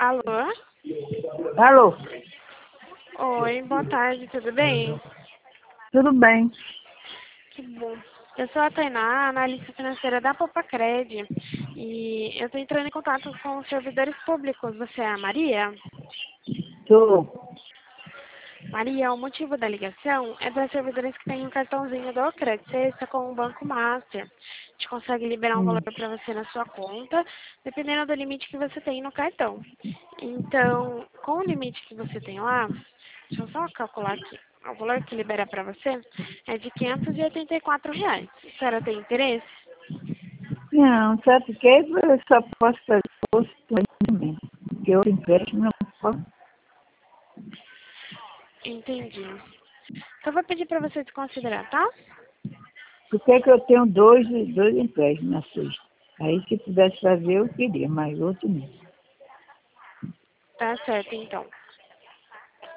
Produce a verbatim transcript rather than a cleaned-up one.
Alô? Alô, Oi, boa tarde, tudo bem? tudo bem? Que bom. Eu sou a Tainá, analista financeira da Popacred, e eu estou entrando em contato com os servidores públicos. Você é a Maria? Tô. Maria, o motivo da ligação é para servidores que têm um cartãozinho do Credit Sexta com o Banco Master. A gente consegue liberar um valor Hum. para você na sua conta, dependendo do limite que você tem no cartão. Então, com o limite que você tem lá, deixa eu só calcular aqui. O valor que libera para você é de quinhentos e oitenta e quatro reais. A senhora tem interesse? Não, sabe por quê? Eu só posso fazer outro empreendimento. Porque outro empréstimo não posso. Entendi. Então, eu vou pedir para você desconsiderar, tá? Por que que eu tenho dois, dois empréstimos na sexta? Aí se pudesse fazer eu queria, mas outro não. Tá certo, então.